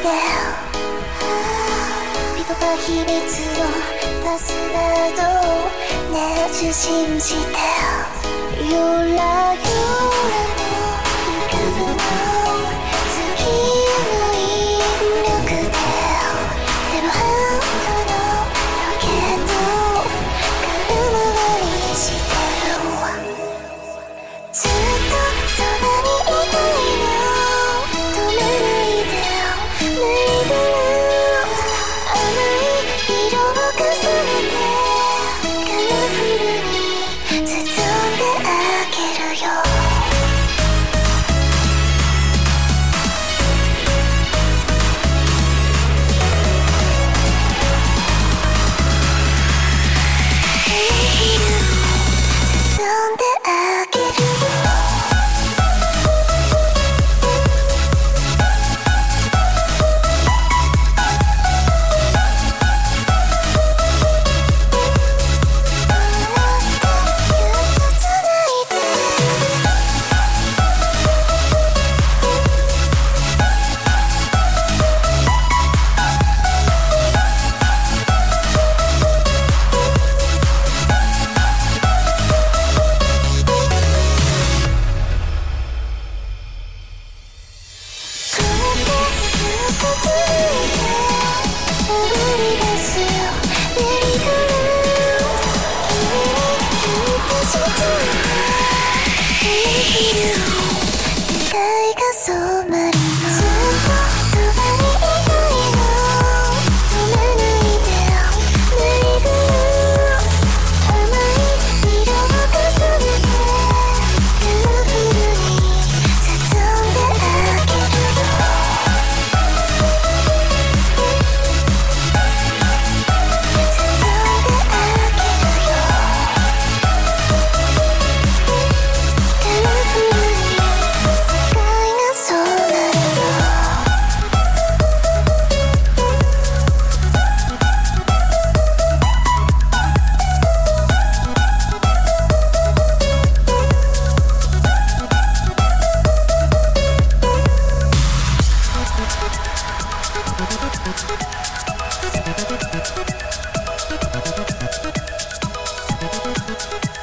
人が秘密を出すなどねえ信じてゆらゆらの床の月の引力ででも本当のロケット空回りしてるずっとそばにいたいの止めないでよぬいぐる甘い色を重ねてカラフルに包んであげるよ包んであげるよ世界が染まりのずっとそばにいたいの止めないでよぬいぐる甘い色を重ねてカラフルに包んであげるよThank you.